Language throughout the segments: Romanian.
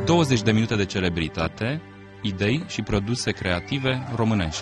20 de minute de celebritate, idei și produse creative românești.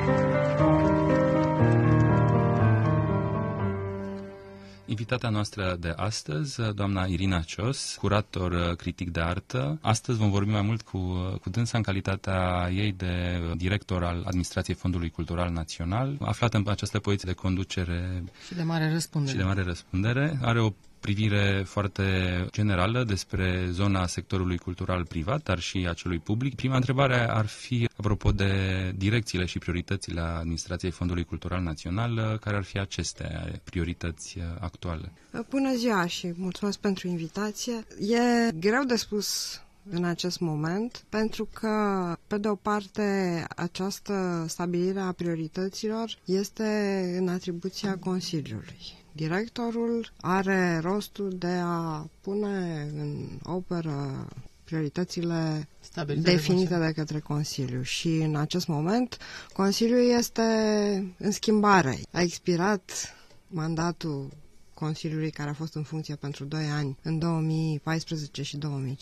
Invitata noastră de astăzi, doamna Irina Cios, curator critic de artă. Astăzi vom vorbi mai mult cu dânsa în calitatea ei de director al Administrației Fondului Cultural Național, aflată în această poziție de conducere și de mare răspundere. Are o privire foarte generală despre zona sectorului cultural privat, dar și a celui public. Prima întrebare ar fi, apropo de direcțiile și prioritățile Administrației Fondului Cultural Național, care ar fi aceste priorități actuale? Bună ziua și mulțumesc pentru invitație. E greu de spus în acest moment, pentru că, pe de o parte, această stabilire a priorităților este în atribuția Consiliului. Directorul are rostul de a pune în operă prioritățile definite de către Consiliu și în acest moment Consiliul este în schimbare. A expirat mandatul Consiliului, care a fost în funcție pentru 2 ani în 2014 și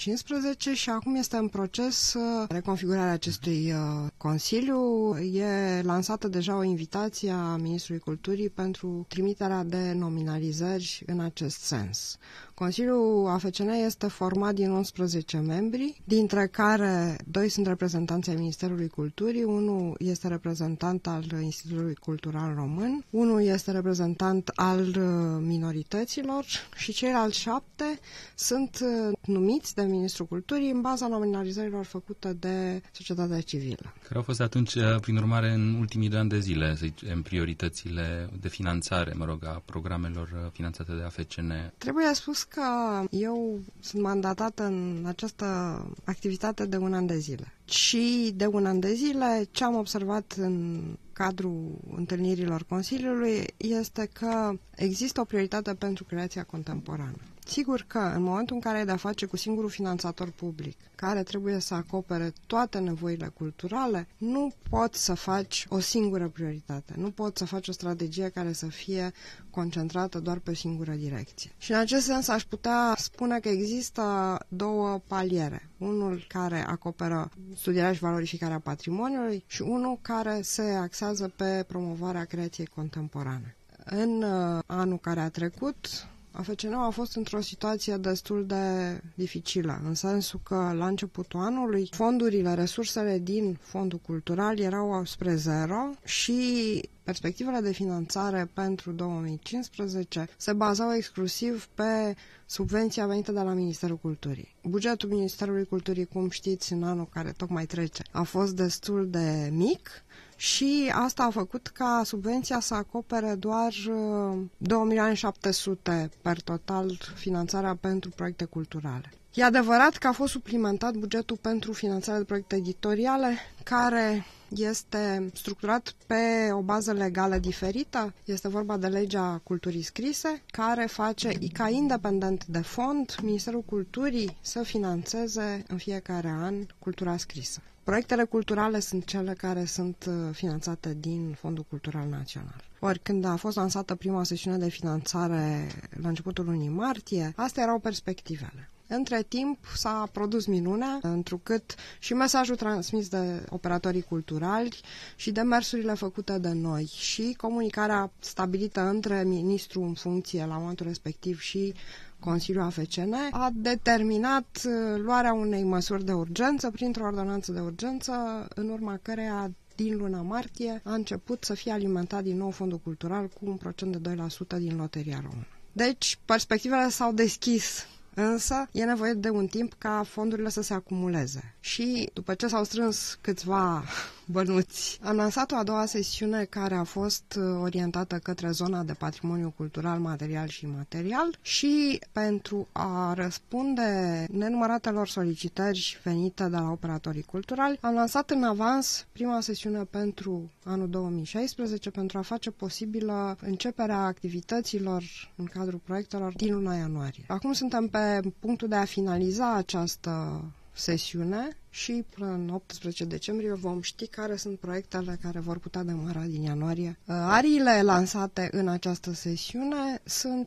2015 și acum este în proces reconfigurarea acestui Consiliu. E lansată deja o invitație a Ministrului Culturii pentru trimiterea de nominalizări în acest sens. Consiliul AFCN este format din 11 membri, dintre care 2 sunt reprezentanți ai Ministerului Culturii, 1 este reprezentant al Institutului Cultural Român, 1 este reprezentant al minorităților și ceilalți 7 sunt numiți de Ministrul Culturii în baza nominalizărilor făcute de societatea civilă. Care au fost atunci, prin urmare, în ultimii 2 ani de zile, să zicem, prioritățile de finanțare, a programelor finanțate de AFCN? Trebuie spus că eu sunt mandatată în această activitate de 1 an de zile. Și de 1 an de zile ce am observat în cadrul întâlnirilor Consiliului este că există o prioritate pentru creația contemporană. Sigur că în momentul în care ai de-a face cu singurul finanțator public, care trebuie să acopere toate nevoile culturale, nu poți să faci o singură prioritate, nu poți să faci o strategie care să fie concentrată doar pe o singură direcție. Și în acest sens aș putea spune că există 2 paliere. Unul care acoperă studierea și valorificarea patrimoniului și unul care se axează pe promovarea creației contemporane. În anul care a trecut, AFCN a fost într-o situație destul de dificilă, în sensul că la începutul anului fondurile, resursele din fondul cultural erau spre 0 și perspectivele de finanțare pentru 2015 se bazau exclusiv pe subvenția venită de la Ministerul Culturii. Bugetul Ministerului Culturii, cum știți, în anul care tocmai trece, a fost destul de mic și asta a făcut ca subvenția să acopere doar 2.700.000 per total finanțarea pentru proiecte culturale. E adevărat că a fost suplimentat bugetul pentru finanțarea de proiecte editoriale, care este structurat pe o bază legală diferită. Este vorba de legea culturii scrise, care face ca independent de fond Ministerul Culturii să finanțeze în fiecare an cultura scrisă. Proiectele culturale sunt cele care sunt finanțate din Fondul Cultural Național. Ori când a fost lansată prima sesiune de finanțare la începutul lunii martie, astea erau perspectivele. Între timp s-a produs minunea, întrucât și mesajul transmis de operatorii culturali și demersurile făcute de noi și comunicarea stabilită între ministrul în funcție la momentul respectiv și Consiliul AFCN a determinat luarea unei măsuri de urgență printr-o ordonanță de urgență, în urma căreia din luna martie a început să fie alimentat din nou fondul cultural cu un procent de 2% din loteria română. Deci, perspectivele s-au deschis, însă e nevoie de un timp ca fondurile să se acumuleze. Și după ce s-au strâns câțiva bănuți, am lansat o a doua sesiune care a fost orientată către zona de patrimoniu cultural, material și imaterial și pentru a răspunde nenumăratelor solicitări venite de la operatorii culturali, am lansat în avans prima sesiune pentru anul 2016 pentru a face posibilă începerea activităților în cadrul proiectelor din luna ianuarie. Acum suntem pe punctul de a finaliza această sesiune și până în 18 decembrie vom ști care sunt proiectele care vor putea demara din ianuarie. Ariile lansate în această sesiune sunt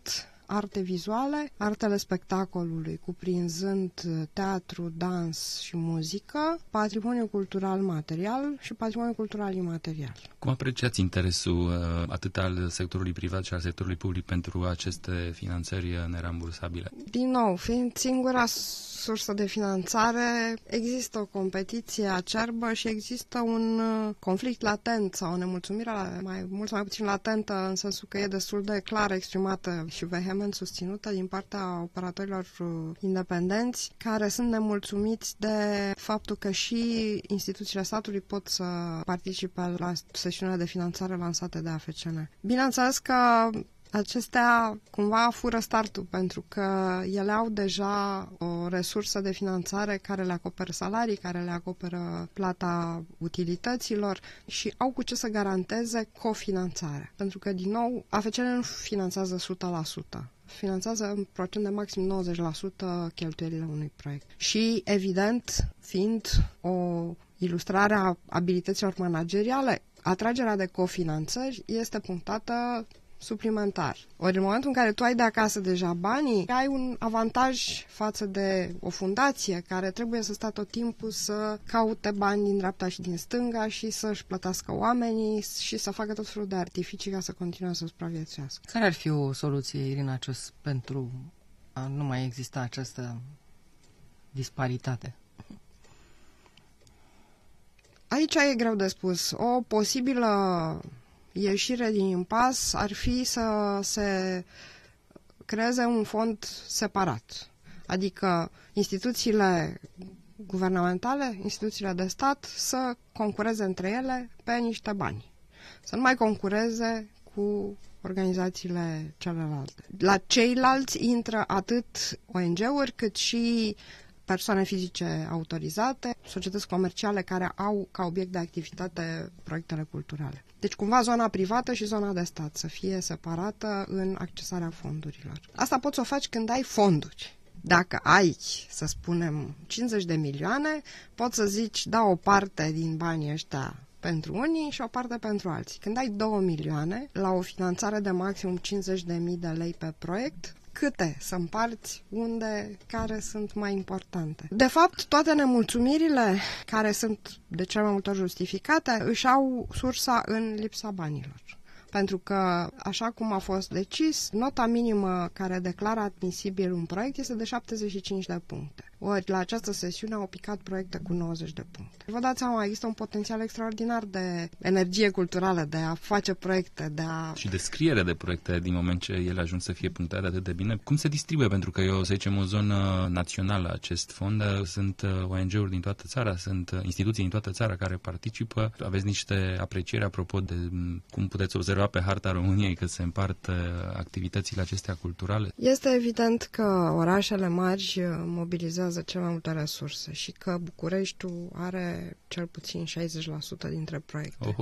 arte vizuale, artele spectacolului, cuprinzând teatru, dans și muzică, patrimoniu cultural material și patrimoniu cultural imaterial. Cum apreciați interesul atât al sectorului privat și al sectorului public pentru aceste finanțări nerambursabile? Din nou, fiind singura sursă de finanțare, există o competiție acerbă și există un conflict latent sau o nemulțumire mult mai puțin latentă, în sensul că e destul de clar exprimată și vehement susținută din partea operatorilor independenți, care sunt nemulțumiți de faptul că și instituțiile statului pot să participe la sesiunile de finanțare lansate de AFCN. Bineînțeles că acestea cumva fură startul, pentru că ele au deja o resursă de finanțare care le acoperă salarii, care le acoperă plata utilităților și au cu ce să garanteze cofinanțarea. Pentru că, din nou, AFCN nu finanțează 100%. Finanțează în procent de maxim 90% cheltuielile unui proiect. Și, evident, fiind o ilustrare a abilităților manageriale, atragerea de cofinanțări este punctată suplimentar. Ori în momentul în care tu ai de acasă deja banii, ai un avantaj față de o fundație care trebuie să stea tot timpul să caute bani din dreapta și din stânga și să-și plătească oamenii și să facă tot felul de artificii ca să continue să supraviețuiască. Care ar fi o soluție, Irina Cios, pentru a nu mai exista această disparitate? Aici e greu de spus. O posibilă ieșire din impas ar fi să se creeze un fond separat. Adică instituțiile guvernamentale, instituțiile de stat să concureze între ele pe niște bani. Să nu mai concureze cu organizațiile celelalte. La ceilalți intră atât ONG-uri cât și persoane fizice autorizate, societăți comerciale care au ca obiect de activitate proiectele culturale. Deci cumva zona privată și zona de stat să fie separată în accesarea fondurilor. Asta poți să o faci când ai fonduri. Dacă ai, să spunem, 50 de milioane, poți să zici, da, o parte din banii ăștia pentru unii și o parte pentru alții. Când ai 2 milioane, la o finanțare de maximum 50.000 de lei pe proiect, câte să împarți, unde, care sunt mai importante. De fapt, toate nemulțumirile care sunt de cel mai multe ori justificate își au sursa în lipsa banilor. Pentru că, așa cum a fost decis, nota minimă care declară admisibil un proiect este de 75 de puncte. Ori, la această sesiune au picat proiecte cu 90 de puncte. Vă dați seama, există un potențial extraordinar de energie culturală, de a face proiecte, de a... Și descriere de proiecte din moment ce ele ajung să fie punctate atât de bine. Cum se distribuie? Pentru că eu, să zicem, o zonă națională acest fond, sunt ONG-uri din toată țara, sunt instituții din toată țara care participă. Aveți niște aprecieri apropo de cum puteți observa pe harta României că se împart activitățile acestea culturale? Este evident că orașele mari mobilizează cel mai multe resurse și că Bucureștiul are cel puțin 60% dintre proiecte.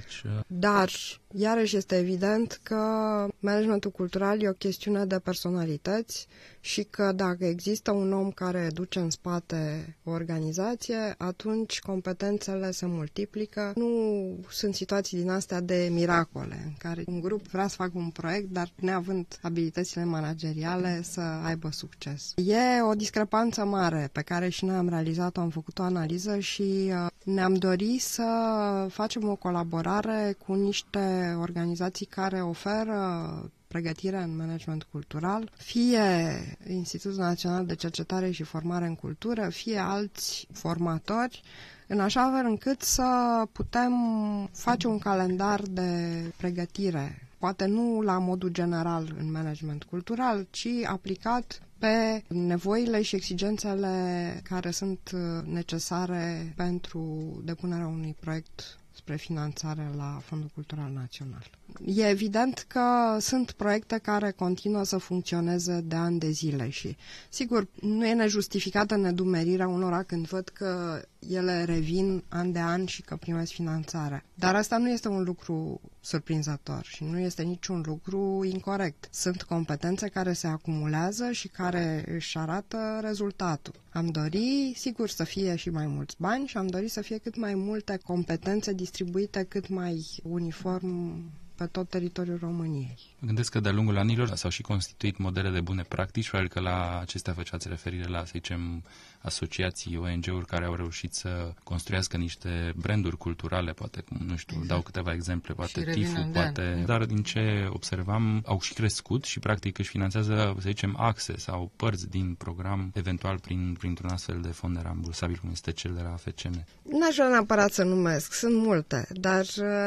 Dar, iarăși este evident că managementul cultural e o chestiune de personalități și că dacă există un om care duce în spate o organizație, atunci competențele se multiplică. Nu sunt situații din astea de miracole, în care un grup vrea să facă un proiect, dar neavând abilitățile manageriale să aibă succes. E o discrepanță mare pe care și noi am realizat-o, am făcut o analiză și ne-am dorit să facem o colaborare cu niște organizații care oferă pregătire în management cultural, fie Institutul Național de Cercetare și Formare în Cultură, fie alți formatori, în așa fel încât să putem face un calendar de pregătire, poate nu la modul general în management cultural, ci aplicat pe nevoile și exigențele care sunt necesare pentru depunerea unui proiect spre finanțare la Fondul Cultural Național. E evident că sunt proiecte care continuă să funcționeze de ani de zile și, sigur, nu e nejustificată nedumerirea unora când văd că ele revin an de an și că primesc finanțare. Dar asta nu este un lucru surprinzător și nu este niciun lucru incorect. Sunt competențe care se acumulează și care își arată rezultatul. Am dori, sigur, să fie și mai mulți bani și am dori să fie cât mai multe competențe distribuite cât mai uniform pe tot teritoriul României. Mă gândesc că de-a lungul anilor s-au și constituit modele de bune practici, probabil că la acestea făceați referire la, să zicem, asociații, ONG-uri care au reușit să construiască niște branduri culturale, poate, nu știu, exact. Dau câteva exemple, poate TIFU, poate, dar din ce observam, au și crescut și practic își finanțează, să zicem, axe sau părți din program, eventual printr-un astfel de fond rambursabil, cum este cel de la FCN. N-aș vrea neapărat să numesc, sunt multe, dar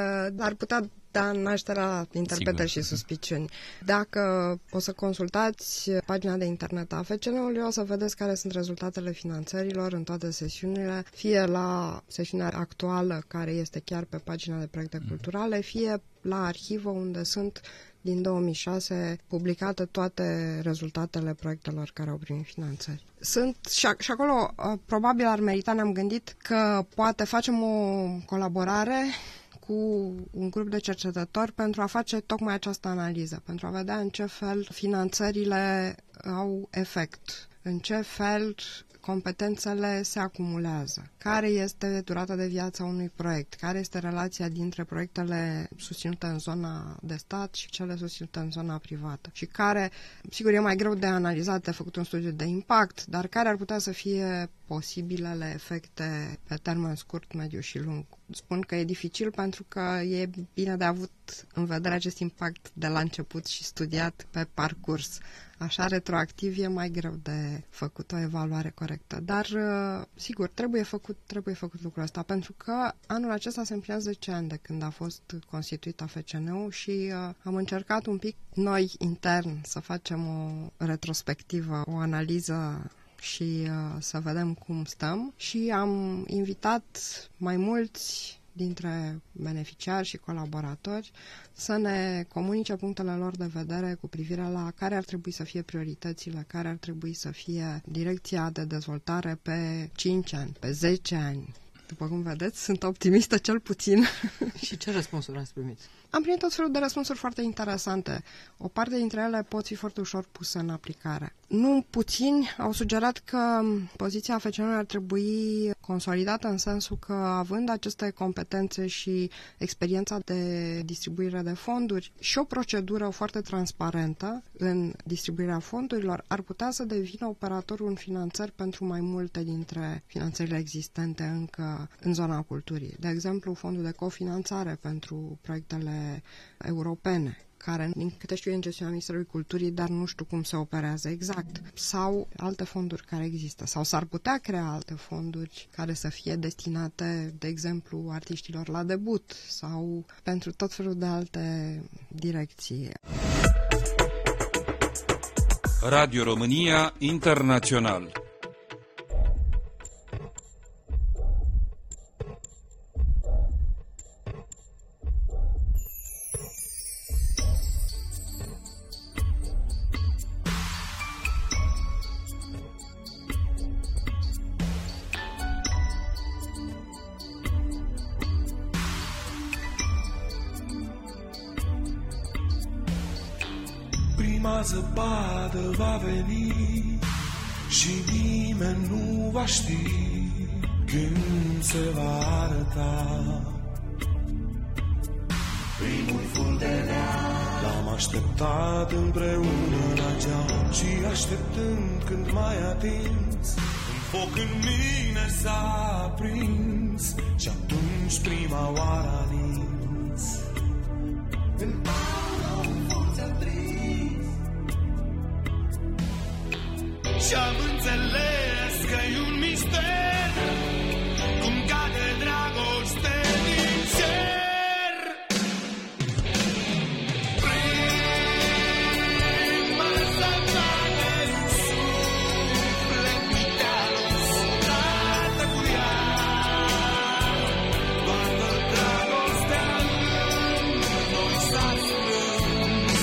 ar putea da nașterea interpretări și suspiciuni. Dacă o să consultați pagina de internet a FCN-ului, o să vedeți care sunt rezultatele finanțărilor în toate sesiunile, fie la sesiunea actuală, care este chiar pe pagina de proiecte culturale, fie la arhivă, unde sunt din 2006 publicate toate rezultatele proiectelor care au primit finanțări. Sunt și acolo, probabil ar merita, ne-am gândit că poate facem o colaborare cu un grup de cercetători pentru a face tocmai această analiză, pentru a vedea în ce fel finanțările au efect, în ce fel competențele se acumulează, care este durata de viață a unui proiect, care este relația dintre proiectele susținute în zona de stat și cele susținute în zona privată și care, sigur, e mai greu de analizat, de făcut un studiu de impact, dar care ar putea să fie posibilele efecte pe termen scurt, mediu și lung. Spun că e dificil pentru că e bine de avut în vedere acest impact de la început și studiat pe parcurs. Așa, retroactiv, e mai greu de făcut o evaluare corectă. Dar, sigur, trebuie făcut lucrul ăsta, pentru că anul acesta se împlinează 10 ani de când a fost constituit FCN-ul și am încercat un pic noi, intern, să facem o retrospectivă, o analiză și să vedem cum stăm. Și am invitat mai mulți dintre beneficiari și colaboratori să ne comunice punctele lor de vedere cu privire la care ar trebui să fie prioritățile, care ar trebui să fie direcția de dezvoltare pe 5 ani, pe 10 ani. După cum vedeți, sunt optimistă cel puțin. Și ce răspunsuri ați primit? Am primit tot felul de răspunsuri foarte interesante. O parte dintre ele pot fi foarte ușor puse în aplicare. Nu puțini au sugerat că poziția FCN-ului ar trebui consolidată în sensul că, având aceste competențe și experiența de distribuire de fonduri și o procedură foarte transparentă în distribuirea fondurilor, ar putea să devină operatorul în finanțări pentru mai multe dintre finanțările existente încă în zona culturii. De exemplu, fondul de cofinanțare pentru proiectele europene, care, din câte știu, e în gestiunea Ministerului Culturii, dar nu știu cum se operează exact. Sau alte fonduri care există. Sau s-ar putea crea alte fonduri care să fie destinate, de exemplu, artiștilor la debut sau pentru tot felul de alte direcții. Radio România Internațional. Prima zăpadă va veni și nimeni nu va ști când se va arăta. Primul fulgerea l-am așteptat împreună la geam și așteptând când mai atins, un foc în mine s-a aprins și atunci prima oară a nins. În și am înțeles că-i un mister cum cade dragoste din cer. Prima zăpadă în suflet mi-te-am odată cu ea. Toată dragostea în noi s-a strâns.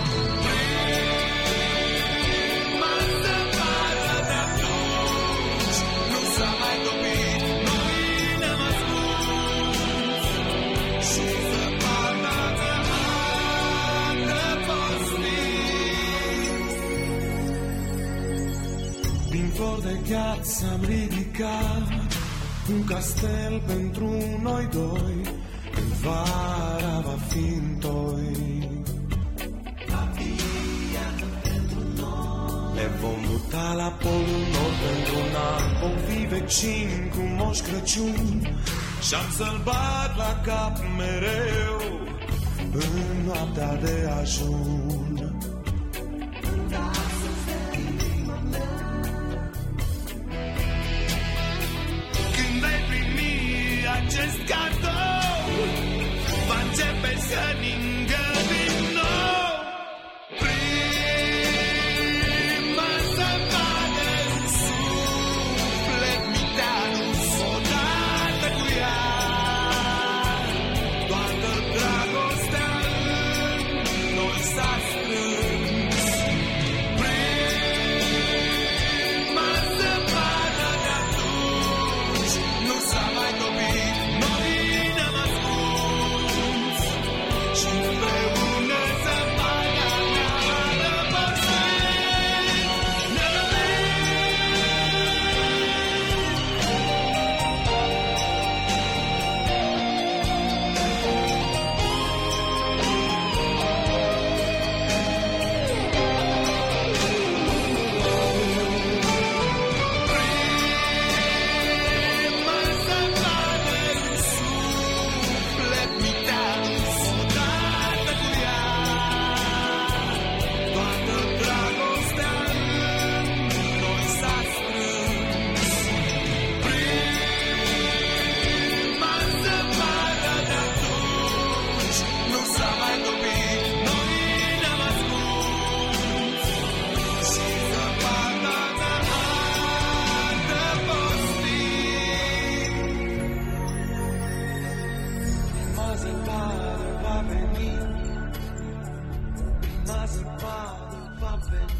Din flori de gheață am ridicat un castel pentru noi doi. Când vara va fi întoi. Ne vom muta la Polul Nord pentru un an, vom fi vecini cu Moș Crăciun și-am să-l bat la cap mereu în noaptea de ajun. Când ai primi acest cadou, va începe să ningă din nou. Prima zăpadă în suflet miteanus, odată cu ea, toată dragostea în noi s-a strâns. Prima zăpadă de atunci nu s-a mai topit, noi ne-am ascuns și împreună zăpada ne-a răpăsit, ne-a prima zăpadă în suflet miteanus, odată cu ea, toată dragostea în noi s-a strâns. Prima zăpadă de atunci nu s-a mai topit, noi ne-am ascuns și zăpada ne-a adăpostit. Prima zăpadă va veni, prima zăpadă va veni.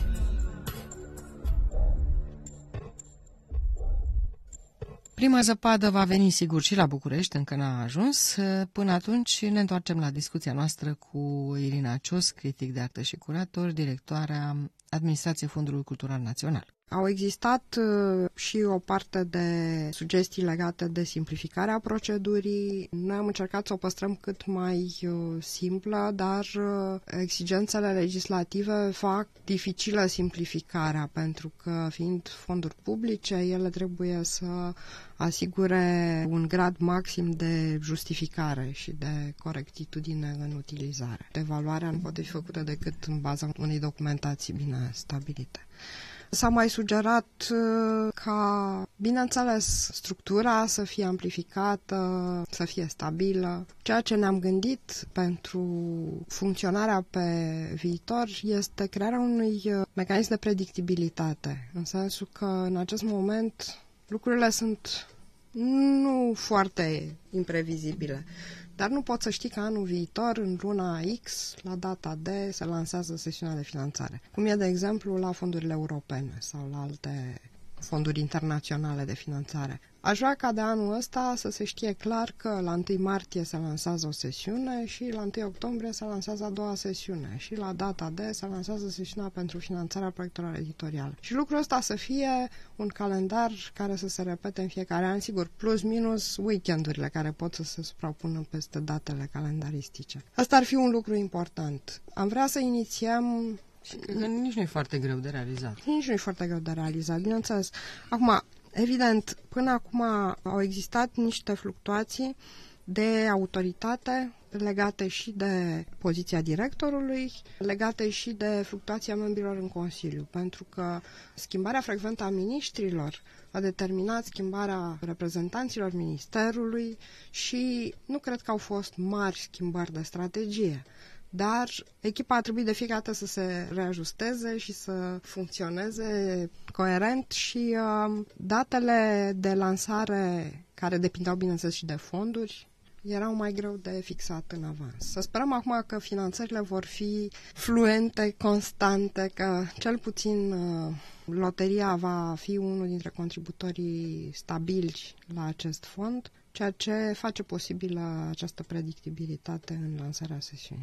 Prima zăpadă va veni sigur și la București, încă n-a ajuns. Până atunci ne întoarcem la discuția noastră cu Irina Cios, critic de artă și curator, directoarea Administrației Fondului Cultural Național. Au existat și o parte de sugestii legate de simplificarea procedurii. Noi am încercat să o păstrăm cât mai simplă, dar exigențele legislative fac dificilă simplificarea, pentru că, fiind fonduri publice, ele trebuie să asigure un grad maxim de justificare și de corectitudine în utilizare. Evaluarea nu poate fi făcută decât în baza unei documentații bine stabilite. S-a mai sugerat ca, bineînțeles, structura să fie amplificată, să fie stabilă. Ceea ce ne-am gândit pentru funcționarea pe viitor este crearea unui mecanism de predictibilitate, în sensul că în acest moment lucrurile sunt nu foarte imprevizibile. Dar nu poți să știi că anul viitor, în luna X, la data D, se lansează sesiunea de finanțare. Cum e, de exemplu, la fondurile europene sau la alte fonduri internaționale de finanțare. Aș vrea ca de anul ăsta să se știe clar că la 1 martie se lansează o sesiune și la 1 octombrie se lansează a doua sesiune și la data D se lansează sesiunea pentru finanțarea proiectelor editoriale. Și lucrul ăsta să fie un calendar care să se repete în fiecare an, sigur, plus minus weekendurile care pot să se suprapună peste datele calendaristice. Asta ar fi un lucru important. Am vrea să inițiem... Nici nu e foarte greu de realizat. Nici nu e foarte greu de realizat, bineînțeles. Acum, evident, până acum au existat niște fluctuații de autoritate legate și de poziția directorului, legate și de fluctuația membrilor în Consiliu, pentru că schimbarea frecventă a miniștrilor a determinat schimbarea reprezentanților ministerului și nu cred că au fost mari schimbări de strategie. Dar echipa a trebuit de fiecare dată să se reajusteze și să funcționeze coerent și datele de lansare, care depindeau bineînțeles și de fonduri, erau mai greu de fixat în avans. Să sperăm acum că finanțările vor fi fluente, constante, că cel puțin loteria va fi unul dintre contributorii stabili la acest fond, ceea ce face posibilă această predictibilitate în lansarea sesiunilor.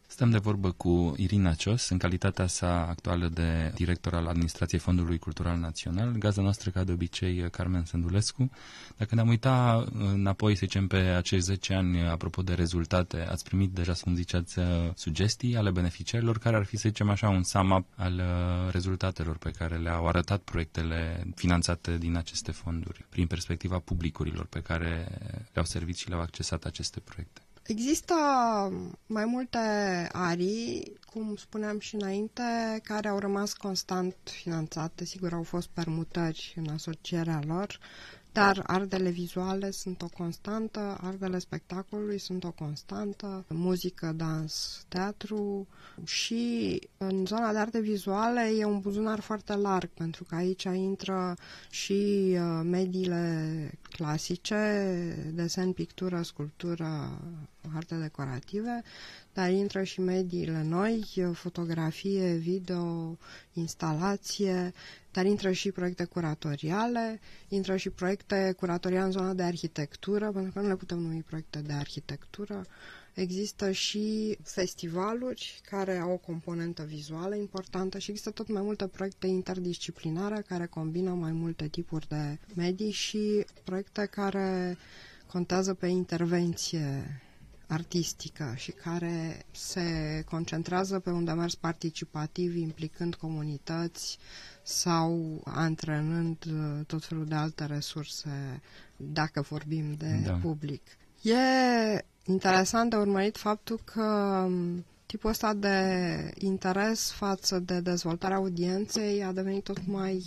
Stăm de vorbă cu Irina Cios, în calitatea sa actuală de director al Administrației Fondului Cultural Național. Gazda noastră, ca de obicei, Carmen Sândulescu. Dacă ne-am uitat înapoi, să zicem, pe acești 10 ani, apropo de rezultate, ați primit deja, cum ziceați, sugestii ale beneficiarilor, care ar fi, să zicem așa, un sum-up al rezultatelor pe care le-au arătat proiectele finanțate din aceste fonduri, prin perspectiva publicurilor pe care le-au servit și le-au accesat aceste proiecte? Există mai multe arii, cum spuneam și înainte, care au rămas constant finanțate. Sigur, au fost permutări în asocierea lor, dar artele vizuale sunt o constantă, artele spectacolului sunt o constantă, muzică, dans, teatru și în zona de arte vizuale e un buzunar foarte larg, pentru că aici intră și mediile clasice, desen, pictură, sculptură, arte decorative, dar intră și mediile noi, fotografie, video, instalație, dar intră și proiecte curatoriale, intră și proiecte curatoriale în zona de arhitectură, pentru că nu le putem numi proiecte de arhitectură. Există și festivaluri care au o componentă vizuală importantă și există tot mai multe proiecte interdisciplinare care combină mai multe tipuri de medii și proiecte care contează pe intervenție artistică și care se concentrează pe un demers participativ implicând comunități sau antrenând tot felul de alte resurse, dacă vorbim de public. E interesant de urmărit faptul că tipul ăsta de interes față de dezvoltarea audienței a devenit tot mai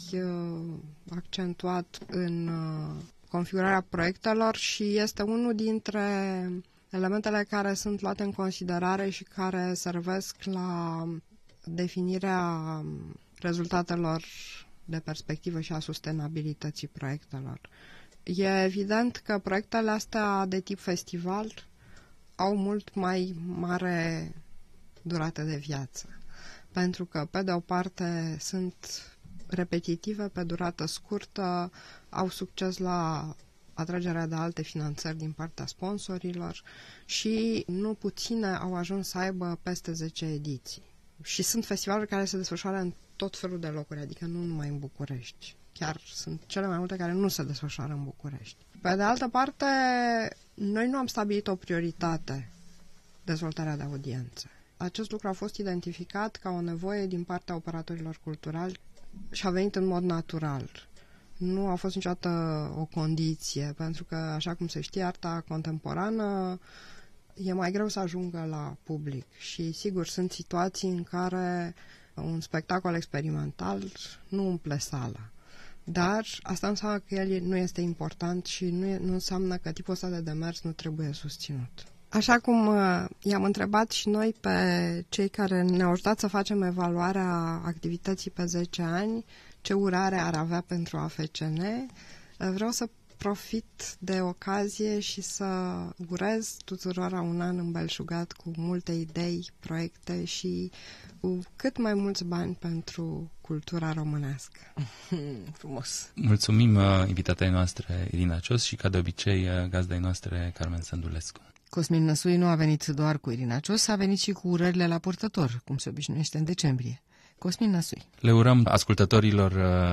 accentuat în configurarea proiectelor și este unul dintre elementele care sunt luate în considerare și care servesc la definirea rezultatelor de perspectivă și a sustenabilității proiectelor. E evident că proiectele astea de tip festival au mult mai mare durată de viață, pentru că, pe de o parte, sunt repetitive, pe durată scurtă, au succes la atragerea de alte finanțări din partea sponsorilor și nu puține au ajuns să aibă peste 10 ediții. Și sunt festivaluri care se desfășoară în tot felul de locuri, adică nu numai în București. Chiar sunt cele mai multe care nu se desfășoară în București. Pe de altă parte, noi nu am stabilit o prioritate, dezvoltarea de audiențe. Acest lucru a fost identificat ca o nevoie din partea operatorilor culturali și a venit în mod natural. Nu a fost niciodată o condiție, pentru că, așa cum se știe, arta contemporană e mai greu să ajungă la public și, sigur, sunt situații în care un spectacol experimental nu umple sala. Dar asta înseamnă că el nu este important și nu înseamnă că tipul ăsta de demers nu trebuie susținut. Așa cum i-am întrebat și noi pe cei care ne-au ajutat să facem evaluarea activității pe 10 ani, ce urare ar avea pentru AFCN, vreau să profit de ocazie și să urez tuturora un an îmbelșugat cu multe idei, proiecte și cu cât mai mulți bani pentru cultura românească. Frumos! Mulțumim invitatei noastre Irina Cios și, ca de obicei, gazdei noastre Carmen Sândulescu. Cosmin Năsui nu a venit doar cu Irina Cios, a venit și cu urările la purtător, cum se obișnuiește în decembrie. Cosmin Năsui. Le urăm ascultătorilor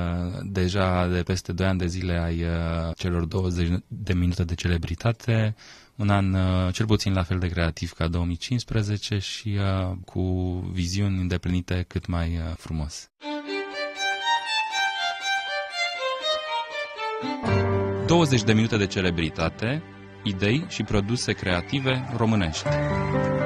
deja de peste 2 ani de zile ai celor 20 de minute de celebritate, un an cel puțin la fel de creativ ca 2015 și cu viziuni îndeplinite cât mai frumos. 20 de minute de celebritate, idei și produse creative românești.